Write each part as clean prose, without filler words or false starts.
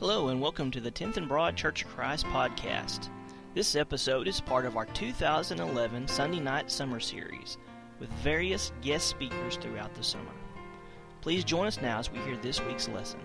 Hello and welcome to the 10th and Broad Church of Christ podcast. This episode is part of our 2011 Sunday Night Summer Series with various guest speakers throughout the summer. Please join us now as we hear this week's lesson.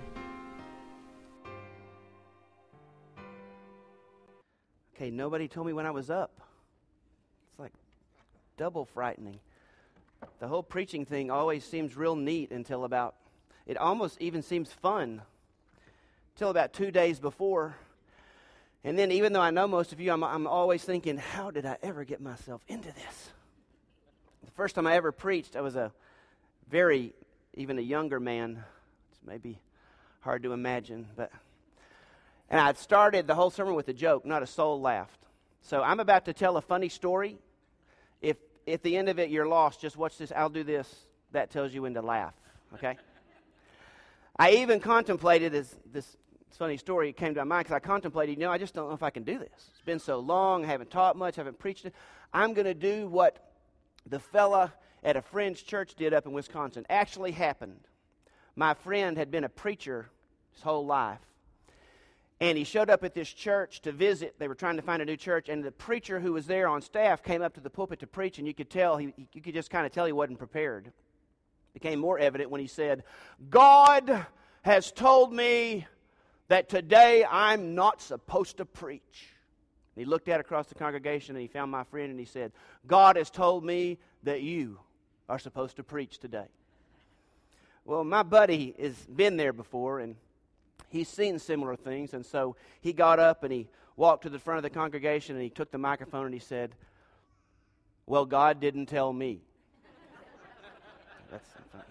Okay, nobody told me when I was up. It's like double frightening. The whole preaching thing always seems real neat until it almost even seems fun till about 2 days before. And then even though I know most of you, I'm always thinking, how did I ever get myself into this? The first time I ever preached, I was even a younger man. It's maybe hard to imagine, and I started the whole sermon with a joke. Not a soul laughed. So I'm about to tell a funny story. If at the end of it you're lost, just watch this. I'll do this. That tells you when to laugh, okay? I even contemplated this funny story came to my mind because I contemplated, I just don't know if I can do this. It's been so long, I haven't taught much, I haven't preached it. I'm going to do what the fella at a friend's church did up in Wisconsin. Actually happened. My friend had been a preacher his whole life. And he showed up at this church to visit. They were trying to find a new church, and the preacher who was there on staff came up to the pulpit to preach, and you could just kind of tell he wasn't prepared. It became more evident when he said, "God has told me that today I'm not supposed to preach." And he looked out across the congregation and he found my friend and he said, "God has told me that you are supposed to preach today." Well, my buddy has been there before and he's seen similar things, and so he got up and he walked to the front of the congregation and he took the microphone and he said, "Well, God didn't tell me." That's something.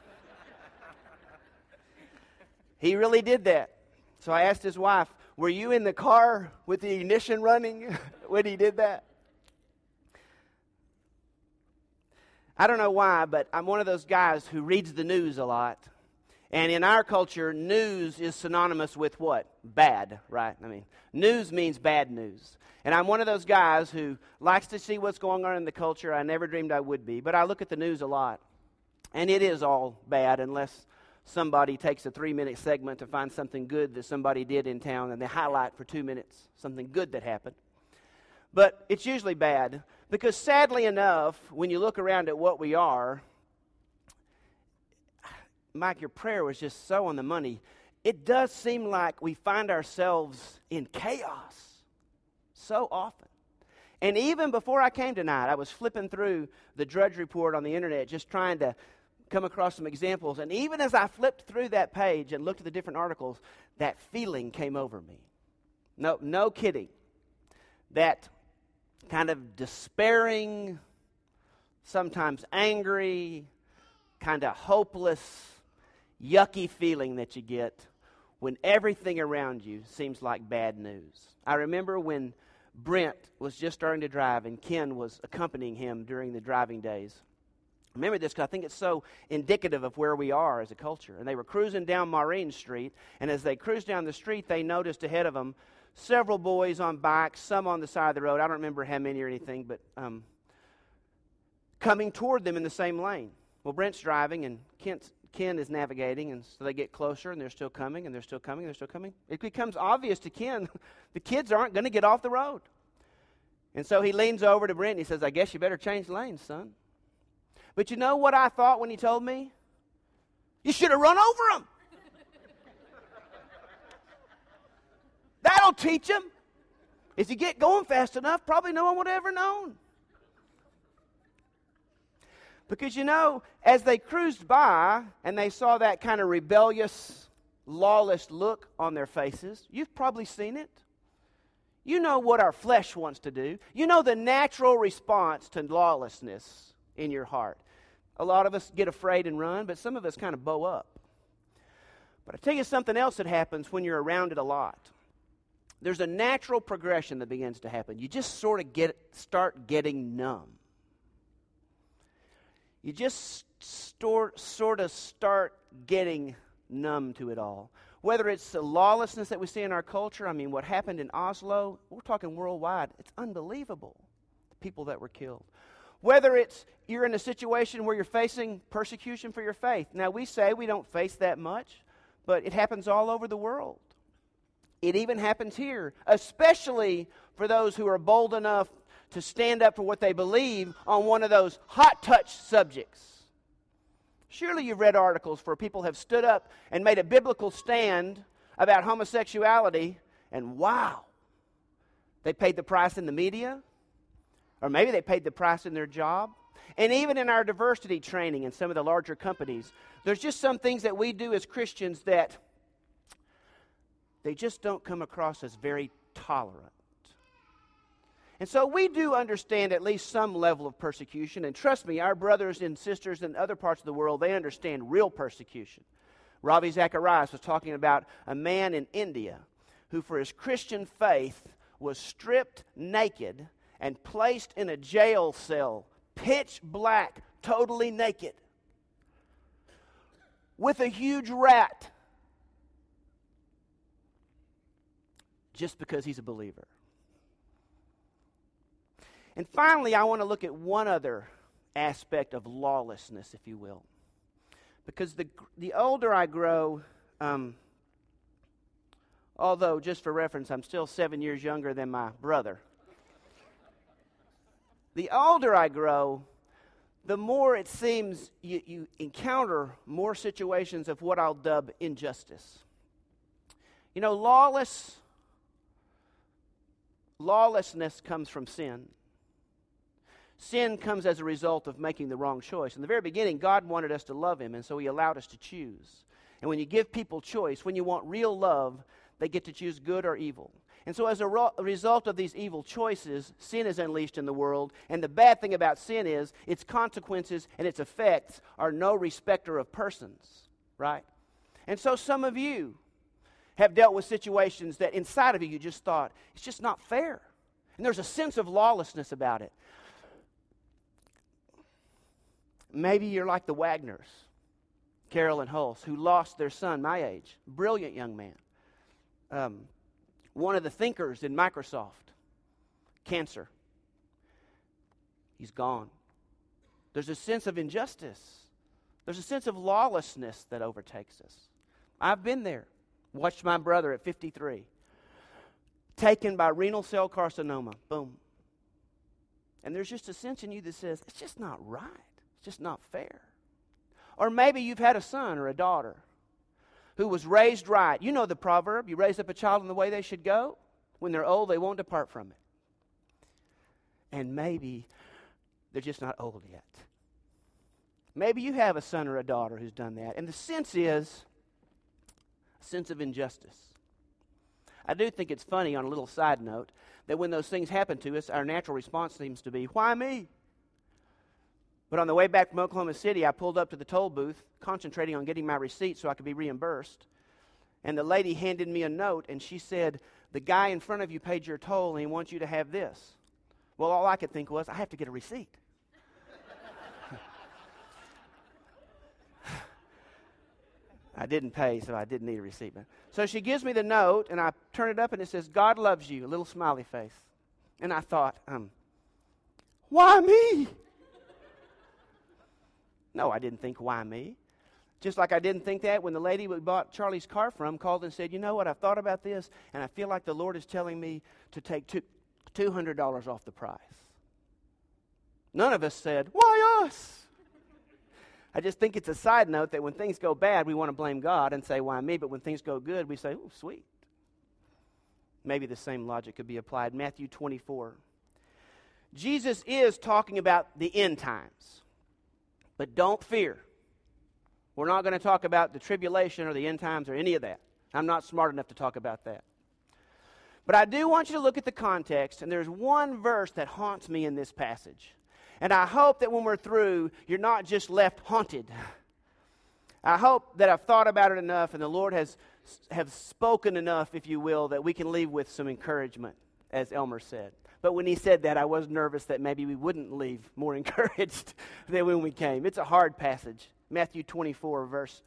He really did that. So I asked his wife, "Were you in the car with the ignition running when he did that?" I don't know why, but I'm one of those guys who reads the news a lot. And in our culture, news is synonymous with what? Bad, right? News means bad news. And I'm one of those guys who likes to see what's going on in the culture. I never dreamed I would be, but I look at the news a lot. And it is all bad unless somebody takes a 3-minute segment to find something good that somebody did in town and they highlight for 2 minutes something good that happened. But it's usually bad because sadly enough, when you look around at what we are, Mike, your prayer was just so on the money. It does seem like we find ourselves in chaos so often. And even before I came tonight, I was flipping through the Drudge Report on the internet just trying to come across some examples. And even as I flipped through that page and looked at the different articles, that feeling came over me. No kidding. That kind of despairing, sometimes angry, kind of hopeless, yucky feeling that you get when everything around you seems like bad news. I remember when Brent was just starting to drive and Ken was accompanying him during the driving days. Remember this because I think it's so indicative of where we are as a culture. And they were cruising down Maureen Street, and as they cruised down the street, they noticed ahead of them several boys on bikes, some on the side of the road. I don't remember how many or anything, but coming toward them in the same lane. Well, Brent's driving, and Ken is navigating, and so they get closer, and they're still coming, and they're still coming, and they're still coming. It becomes obvious to Ken the kids aren't going to get off the road. And so he leans over to Brent, and he says, "I guess you better change lanes, son." But you know what I thought when he told me? You should have run over him. That'll teach him. If you get going fast enough, probably no one would have ever known. Because as they cruised by and they saw that kind of rebellious, lawless look on their faces, you've probably seen it. You know what our flesh wants to do. You know the natural response to lawlessness in your heart. A lot of us get afraid and run, but some of us kind of bow up. But I tell you something else that happens when you're around it a lot. There's a natural progression that begins to happen. You just sort of start getting numb. You just sort of start getting numb to it all. Whether it's the lawlessness that we see in our culture, what happened in Oslo, we're talking worldwide. It's unbelievable, the people that were killed. Whether it's you're in a situation where you're facing persecution for your faith. Now, we say we don't face that much, but it happens all over the world. It even happens here, especially for those who are bold enough to stand up for what they believe on one of those hot touch subjects. Surely you've read articles where people have stood up and made a biblical stand about homosexuality, and wow, they paid the price in the media, or maybe they paid the price in their job. And even in our diversity training in some of the larger companies, there's just some things that we do as Christians that they just don't come across as very tolerant. And so we do understand at least some level of persecution. And trust me, our brothers and sisters in other parts of the world, they understand real persecution. Ravi Zacharias was talking about a man in India who for his Christian faith was stripped naked and placed in a jail cell, pitch black, totally naked, with a huge rat, just because he's a believer. And finally, I want to look at one other aspect of lawlessness, if you will. Because the older I grow, although, just for reference, I'm still 7 years younger than my brother. The older I grow, the more it seems you encounter more situations of what I'll dub injustice. You know, lawlessness comes from sin. Sin comes as a result of making the wrong choice. In the very beginning, God wanted us to love Him, and so He allowed us to choose. And when you give people choice, when you want real love, they get to choose good or evil. And so as a result of these evil choices, sin is unleashed in the world. And the bad thing about sin is its consequences and its effects are no respecter of persons, right? And so some of you have dealt with situations that inside of you just thought, it's just not fair. And there's a sense of lawlessness about it. Maybe you're like the Wagners, Carol and Hulse, who lost their son, my age, brilliant young man. One of the thinkers in Microsoft, cancer. He's gone. There's a sense of injustice. There's a sense of lawlessness that overtakes us. I've been there. Watched my brother at 53, taken by renal cell carcinoma. Boom. And there's just a sense in you that says, it's just not right. It's just not fair. Or maybe you've had a son or a daughter who was raised right. You know the proverb, you raise up a child in the way they should go. When they're old, they won't depart from it. And maybe they're just not old yet. Maybe you have a son or a daughter who's done that. And the sense is a sense of injustice. I do think it's funny, on a little side note, that when those things happen to us, our natural response seems to be, why me? But on the way back from Oklahoma City, I pulled up to the toll booth, concentrating on getting my receipt so I could be reimbursed. And the lady handed me a note, and she said, the guy in front of you paid your toll, and he wants you to have this. Well, all I could think was, I have to get a receipt. I didn't pay, so I didn't need a receipt. So she gives me the note, and I turn it up, and it says, God loves you, a little smiley face. And I thought, why me? No, I didn't think, why me? Just like I didn't think that when the lady we bought Charlie's car from called and said, you know what, I've thought about this, and I feel like the Lord is telling me to take $200 off the price. None of us said, why us? I just think it's a side note that when things go bad, we want to blame God and say, why me? But when things go good, we say, oh, sweet. Maybe the same logic could be applied. Matthew 24. Jesus is talking about the end times. But don't fear. We're not going to talk about the tribulation or the end times or any of that. I'm not smart enough to talk about that. But I do want you to look at the context, and there's one verse that haunts me in this passage. And I hope that when we're through, you're not just left haunted. I hope that I've thought about it enough and the Lord has spoken enough, if you will, that we can leave with some encouragement, as Elmer said. But when he said that, I was nervous that maybe we wouldn't leave more encouraged than when we came. It's a hard passage. Matthew 24, verse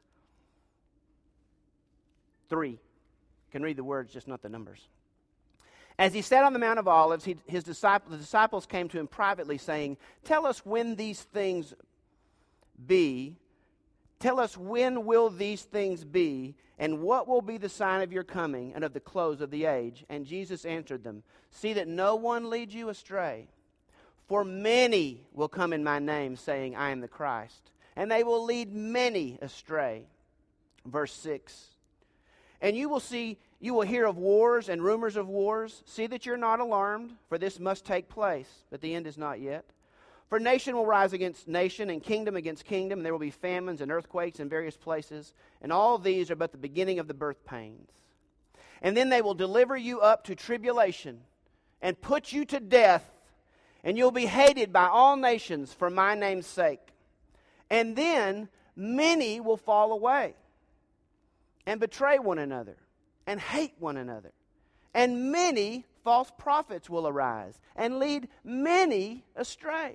3. You can read the words, just not the numbers. As he sat on the Mount of Olives, the disciples came to him privately, saying, tell us when these things be. Tell us, when will these things be, and what will be the sign of your coming and of the close of the age? And Jesus answered them, See that no one leads you astray. For many will come in my name, saying, I am the Christ. And they will lead many astray. Verse 6. And you will hear of wars and rumors of wars. See that you're not alarmed, for this must take place, but the end is not yet. For nation will rise against nation, and kingdom against kingdom, and there will be famines and earthquakes in various places. And all these are but the beginning of the birth pains. And then they will deliver you up to tribulation, and put you to death, and you'll be hated by all nations for my name's sake. And then many will fall away, and betray one another, and hate one another. And many false prophets will arise, and lead many astray.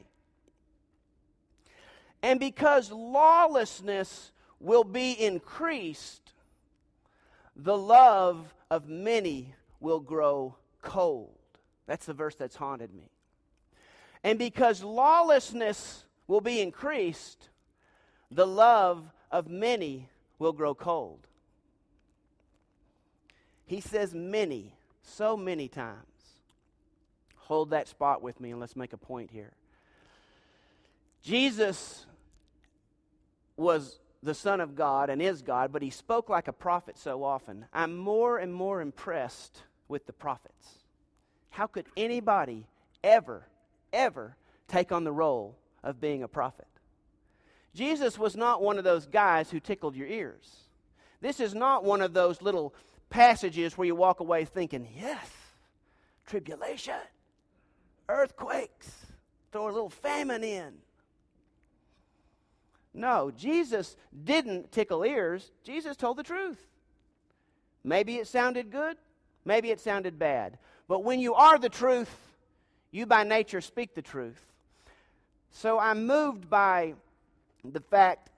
And because lawlessness will be increased, the love of many will grow cold. That's the verse that's haunted me. And because lawlessness will be increased, the love of many will grow cold. He says many, so many times. Hold that spot with me and let's make a point here. Jesus was the Son of God and is God, but he spoke like a prophet so often. I'm more and more impressed with the prophets. How could anybody ever take on the role of being a prophet? Jesus was not one of those guys who tickled your ears. This is not one of those little passages where you walk away thinking, yes, tribulation, earthquakes, throw a little famine in. No, Jesus didn't tickle ears. Jesus told the truth. Maybe it sounded good, maybe it sounded bad. But when you are the truth, you by nature speak the truth. So I'm moved by the fact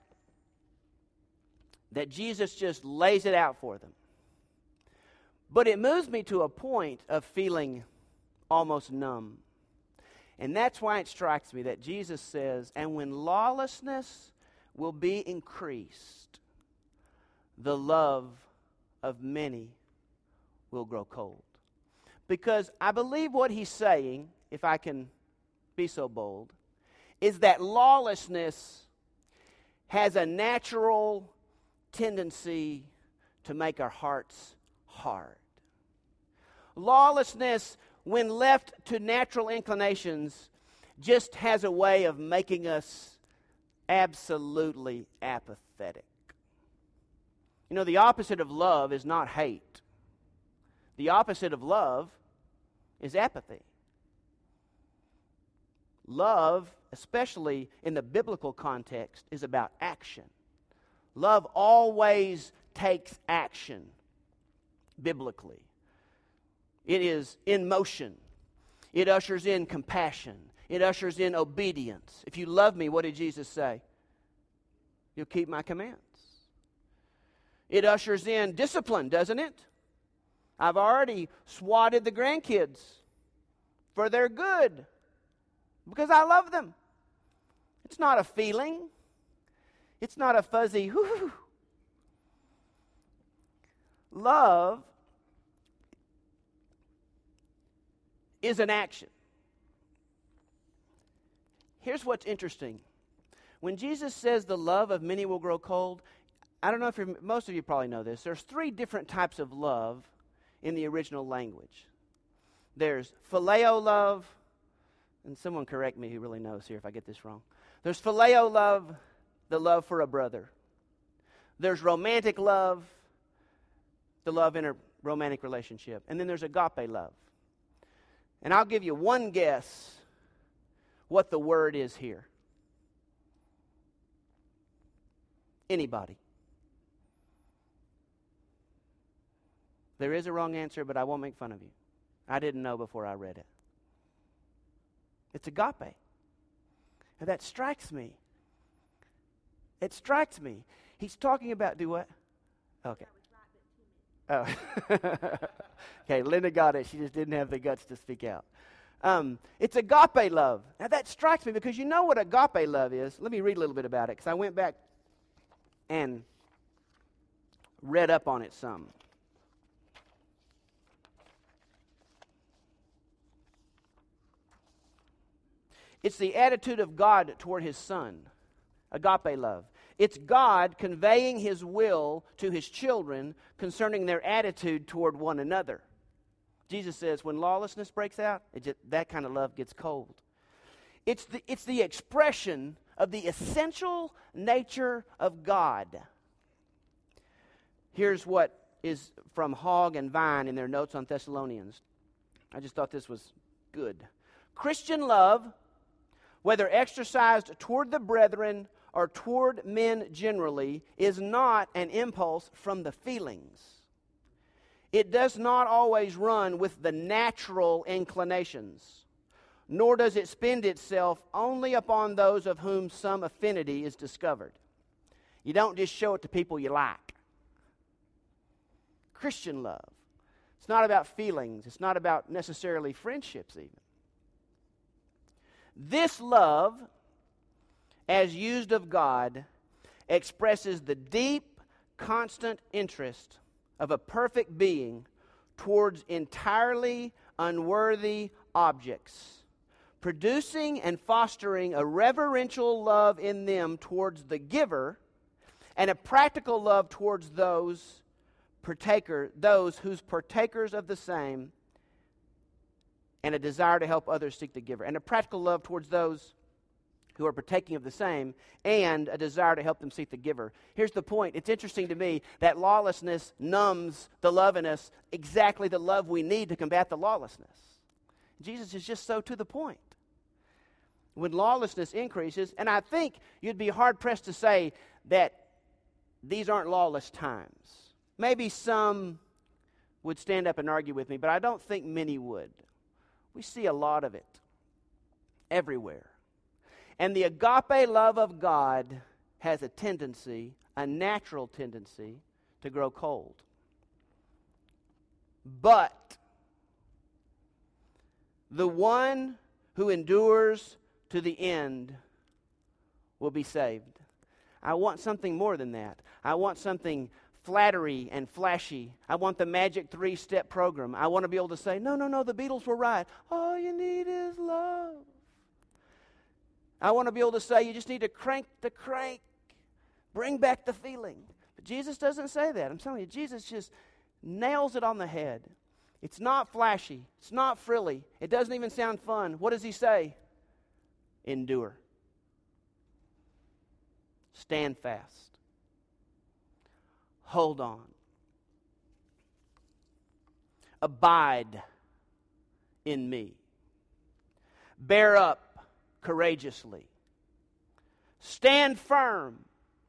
that Jesus just lays it out for them. But it moves me to a point of feeling almost numb. And that's why it strikes me that Jesus says, and when lawlessness will be increased, the love of many will grow cold. Because I believe what he's saying, if I can be so bold, is that lawlessness has a natural tendency to make our hearts hard. Lawlessness, when left to natural inclinations, just has a way of making us absolutely apathetic. You know, the opposite of love is not hate. The opposite of love is apathy. Love, especially in the biblical context, is about action. Love always takes action biblically. It is in motion. It ushers in compassion. It ushers in obedience. If you love me, what did Jesus say? You'll keep my commands. It ushers in discipline, doesn't it? I've already swatted the grandkids for their good because I love them. It's not a feeling. It's not a fuzzy whoo. Love is an action. Here's what's interesting. When Jesus says the love of many will grow cold, I don't know if most of you probably know this. There's 3 different types of love in the original language. There's phileo love, and someone correct me who really knows here if I get this wrong. There's phileo love, the love for a brother. There's romantic love, the love in a romantic relationship. And then there's agape love. And I'll give you one guess what the word is here. Anybody. There is a wrong answer, but I won't make fun of you. I didn't know before I read it. It's agape. And that strikes me. It strikes me. He's talking about, do what? Okay. Oh. Okay, Linda got it. She just didn't have the guts to speak out. It's agape love. Now that strikes me because you know what agape love is. Let me read a little bit about it because I went back and read up on it some. It's the attitude of God toward His Son, agape love. It's God conveying His will to His children concerning their attitude toward one another. Jesus says when lawlessness breaks out, that kind of love gets cold. It's the expression of the essential nature of God. Here's what is from Hogg and Vine in their notes on Thessalonians. I just thought this was good. Christian love, whether exercised toward the brethren or toward men generally, is not an impulse from the feelings. It does not always run with the natural inclinations, nor does it spend itself only upon those of whom some affinity is discovered. You don't just show it to people you like. Christian love. It's not about feelings. It's not about necessarily friendships even. This love, as used of God, expresses the deep, constant interest of a perfect being towards entirely unworthy objects, producing and fostering a reverential love in them towards the giver and a practical love towards those whose partakers of the same, and a desire to help others seek the giver, and a practical love towards those who are partaking of the same, and a desire to help them seek the giver. Here's the point. It's interesting to me that lawlessness numbs the love in us, exactly the love we need to combat the lawlessness. Jesus is just so to the point. When lawlessness increases, and I think you'd be hard-pressed to say that these aren't lawless times. Maybe some would stand up and argue with me, but I don't think many would. We see a lot of it everywhere. And the agape love of God has a tendency, a natural tendency, to grow cold. But the one who endures to the end will be saved. I want something more than that. I want something flattery and flashy. I want the magic 3-step program. I want to be able to say, no, the Beatles were right. All you need is love. I want to be able to say, you just need to crank the crank. Bring back the feeling. But Jesus doesn't say that. I'm telling you, Jesus just nails it on the head. It's not flashy. It's not frilly. It doesn't even sound fun. What does He say? Endure. Stand fast. Hold on. Abide in me. Bear up courageously. Stand firm.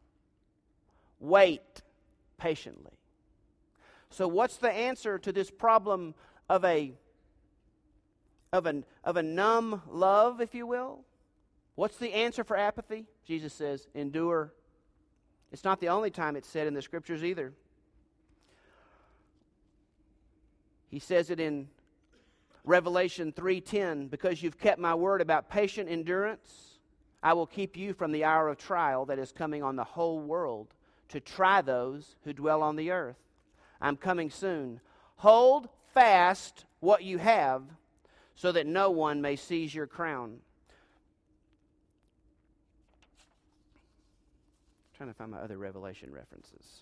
Wait patiently. So what's the answer to this problem of a numb love, if you will? What's the answer for apathy? Jesus says, endure. It's not the only time it's said in the Scriptures either. He says it in Revelation 3:10, because you've kept my word about patient endurance, I will keep you from the hour of trial that is coming on the whole world to try those who dwell on the earth. I'm coming soon. Hold fast what you have so that no one may seize your crown. Trying to find my other Revelation references.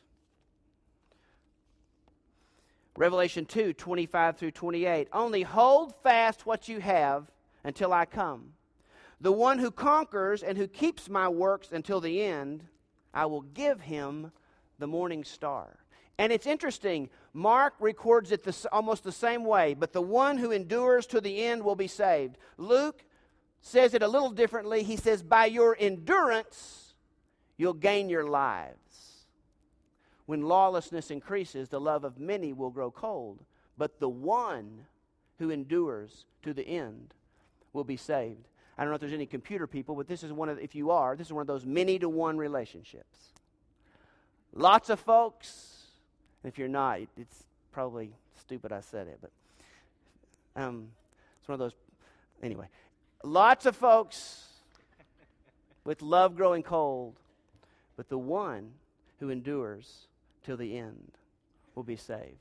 Revelation 2:25 through 28. Only hold fast what you have until I come. The one who conquers and who keeps my works until the end, I will give him the morning star. And it's interesting, Mark records it almost the same way, but the one who endures to the end will be saved. Luke says it a little differently. He says, by your endurance, you'll gain your lives. When lawlessness increases, the love of many will grow cold, but the one who endures to the end will be saved. I don't know if there's any computer people, but this is one of those many to one relationships. Lots of folks, if you're not, it's probably stupid I said it, but it's one of those, anyway. Lots of folks with love growing cold, but the one who endures till the end will be saved.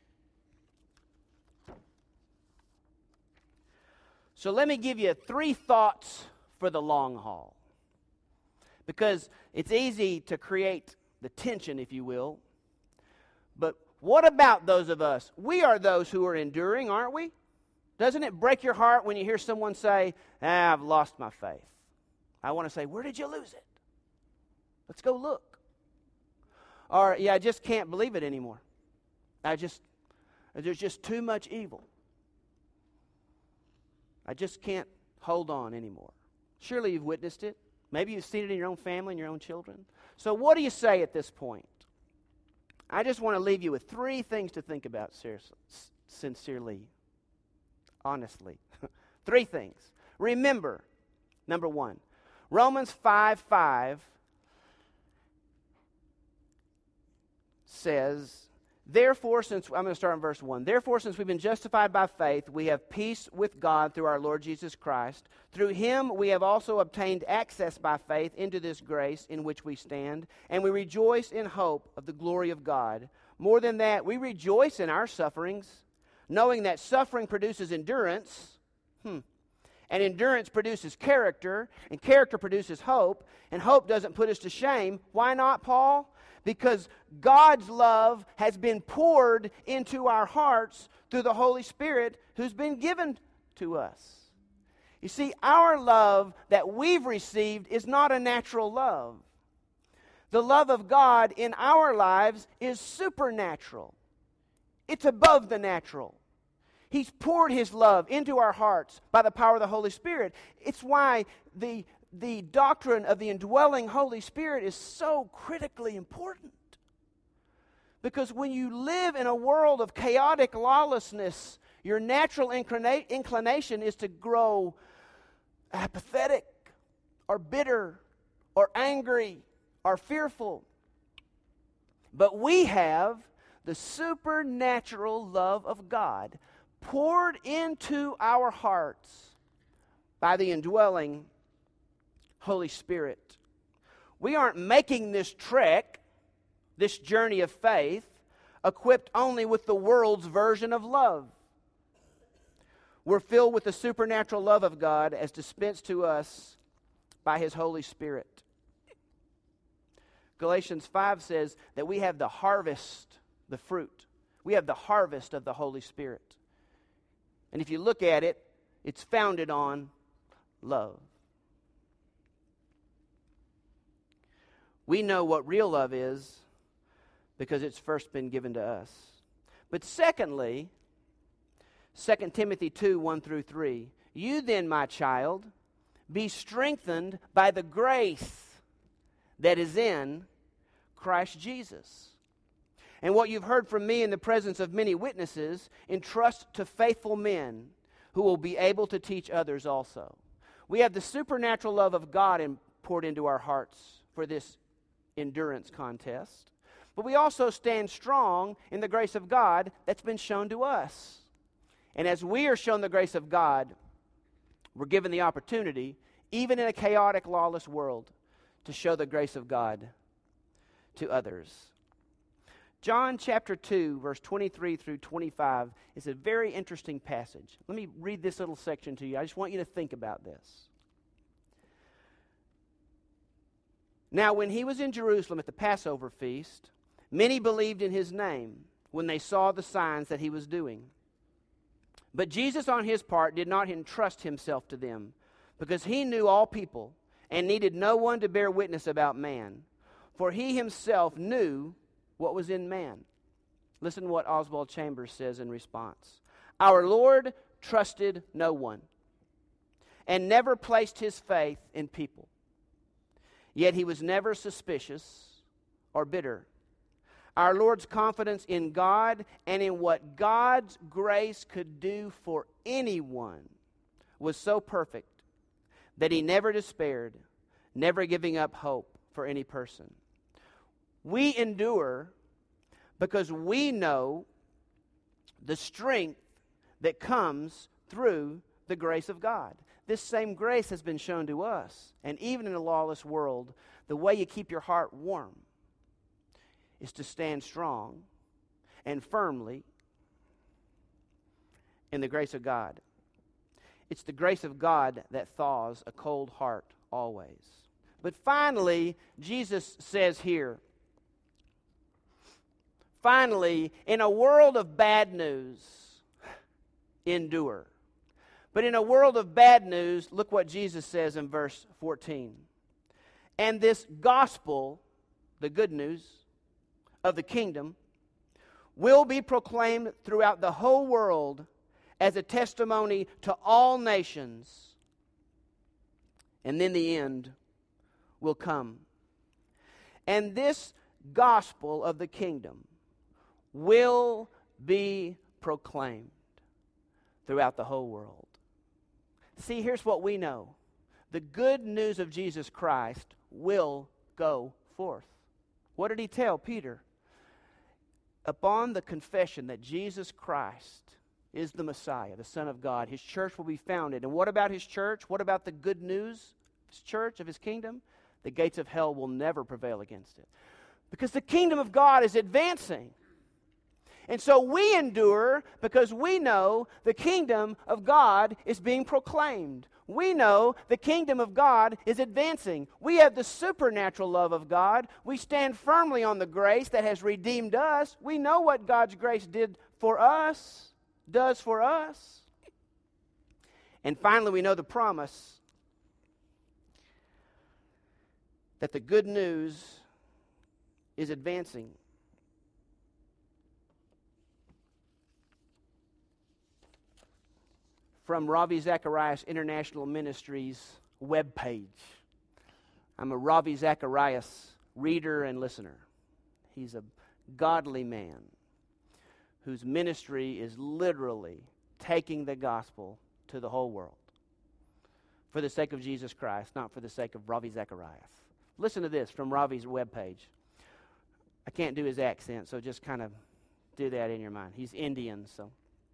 So let me give you 3 thoughts for the long haul. Because it's easy to create the tension, if you will. But what about those of us? We are those who are enduring, aren't we? Doesn't it break your heart when you hear someone say, I've lost my faith? I want to say, where did you lose it? Let's go look. Or, I just can't believe it anymore. There's just too much evil. I just can't hold on anymore. Surely you've witnessed it. Maybe you've seen it in your own family and your own children. So what do you say at this point? I just want to leave you with 3 things to think about sincerely, honestly. 3 things. Remember, number 1, Romans 5:5 says, therefore, I'm going to start in verse 1. Therefore, since we've been justified by faith, we have peace with God through our Lord Jesus Christ. Through him we have also obtained access by faith into this grace in which we stand, and we rejoice in hope of the glory of God. More than that, we rejoice in our sufferings, knowing that suffering produces endurance, and endurance produces character, and character produces hope, and hope doesn't put us to shame. Why not, Paul? Because God's love has been poured into our hearts through the Holy Spirit who's been given to us. You see, our love that we've received is not a natural love. The love of God in our lives is supernatural. It's above the natural. He's poured His love into our hearts by the power of the Holy Spirit. It's why the doctrine of the indwelling Holy Spirit is so critically important. Because when you live in a world of chaotic lawlessness, your natural inclination is to grow apathetic or bitter or angry or fearful. But we have the supernatural love of God poured into our hearts by the indwelling Holy Spirit. We aren't making this trek, this journey of faith, equipped only with the world's version of love. We're filled with the supernatural love of God as dispensed to us by His Holy Spirit. Galatians 5 says that we have the harvest, the fruit. We have the harvest of the Holy Spirit. And if you look at it, it's founded on love. We know what real love is because it's first been given to us. But secondly, 2 Timothy 2, 1 through 3, you then, my child, be strengthened by the grace that is in Christ Jesus. And what you've heard from me in the presence of many witnesses, entrust to faithful men who will be able to teach others also. We have the supernatural love of God poured into our hearts for this endurance contest. But we also stand strong in the grace of God that's been shown to us. And as we are shown the grace of God, we're given the opportunity, even in a chaotic, lawless world, to show the grace of God to others. John chapter 2, verse 23 through 25 is a very interesting passage. Let me read this little section to you. I just want you to think about this. Now, when he was in Jerusalem at the Passover feast, many believed in his name when they saw the signs that he was doing. But Jesus, on his part, did not entrust himself to them, because he knew all people and needed no one to bear witness about man, for he himself knew what was in man. Listen to what Oswald Chambers says in response. Our Lord trusted no one and never placed his faith in people. Yet he was never suspicious or bitter. Our Lord's confidence in God and in what God's grace could do for anyone was so perfect that he never despaired, never giving up hope for any person. We endure because we know the strength that comes through the grace of God. This same grace has been shown to us. And even in a lawless world, the way you keep your heart warm is to stand strong and firmly in the grace of God. It's the grace of God that thaws a cold heart always. But finally, Jesus says here, finally, in a world of bad news, endure. But in a world of bad news, look what Jesus says in verse 14. And this gospel, the good news of the kingdom, will be proclaimed throughout the whole world as a testimony to all nations. And then the end will come. And this gospel of the kingdom will be proclaimed throughout the whole world. See, here's what we know. The good news of Jesus Christ will go forth. What did he tell Peter? Upon the confession that Jesus Christ is the Messiah, the Son of God, his church will be founded. And what about his church? What about the good news of his church, of his kingdom? The gates of hell will never prevail against it. Because the kingdom of God is advancing. And so we endure because we know the kingdom of God is being proclaimed. We know the kingdom of God is advancing. We have the supernatural love of God. We stand firmly on the grace that has redeemed us. We know what God's grace did for us, does for us. And finally, we know the promise that the good news is advancing. From Ravi Zacharias International Ministries webpage. I'm a Ravi Zacharias reader and listener. He's a godly man whose ministry is literally taking the gospel to the whole world for the sake of Jesus Christ, not for the sake of Ravi Zacharias. Listen to this from Ravi's webpage. I can't do his accent, so just kind of do that in your mind. He's Indian, so.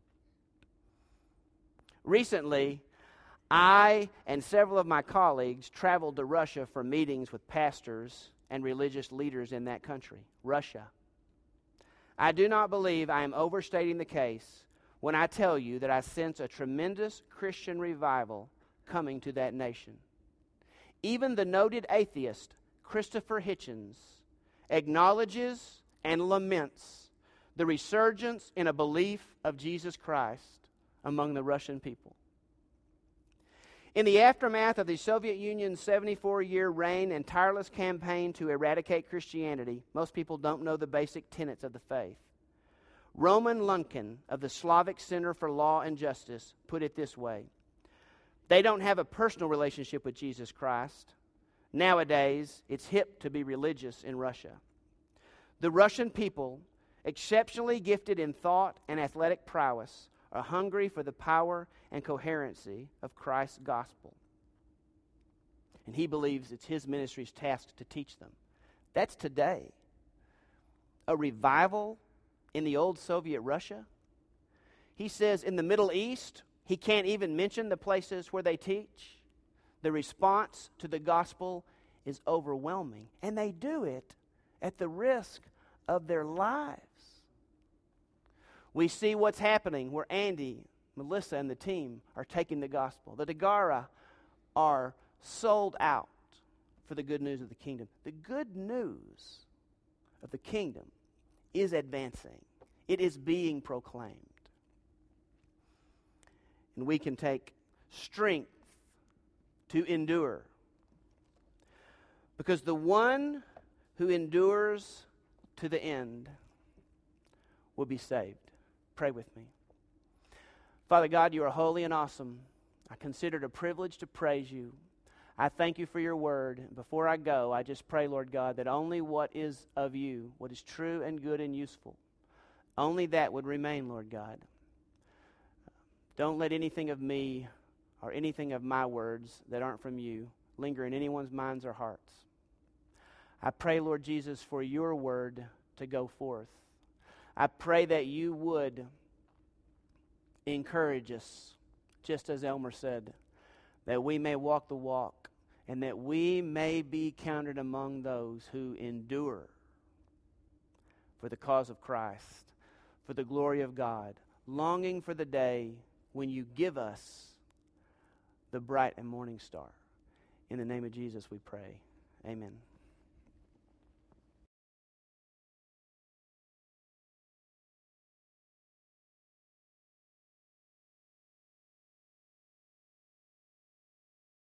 Recently, I and several of my colleagues traveled to Russia for meetings with pastors and religious leaders in that country, Russia. I do not believe I am overstating the case when I tell you that I sense a tremendous Christian revival coming to that nation. Even the noted atheist Christopher Hitchens acknowledges and laments the resurgence in a belief of Jesus Christ among the Russian people. In the aftermath of the Soviet Union's 74-year reign and tireless campaign to eradicate Christianity, most people don't know the basic tenets of the faith. Roman Lunkin of the Slavic Center for Law and Justice put it this way: they don't have a personal relationship with Jesus Christ. Nowadays, it's hip to be religious in Russia. The Russian people, exceptionally gifted in thought and athletic prowess, are hungry for the power and coherency of Christ's gospel. And he believes it's his ministry's task to teach them. That's today. A revival in the old Soviet Russia? He says in the Middle East, he can't even mention the places where they teach. The response to the gospel is overwhelming. And they do it at the risk of their lives. We see what's happening where Andy, Melissa, and the team are taking the gospel. The Dagara are sold out for the good news of the kingdom. The good news of the kingdom is advancing. It is being proclaimed. And we can take strength to endure. Because the one who endures to the end will be saved. Pray with me. Father God, you are holy and awesome. I consider it a privilege to praise you. I thank you for your word. Before I go, I just pray, Lord God, that only what is of you, what is true and good and useful, only that would remain, Lord God. Don't let anything of me or anything of my words that aren't from you linger in anyone's minds or hearts. I pray, Lord Jesus, for your word to go forth. I pray that you would encourage us, just as Elmer said, that we may walk the walk and that we may be counted among those who endure for the cause of Christ, for the glory of God, longing for the day when you give us the bright and morning star. In the name of Jesus we pray. Amen.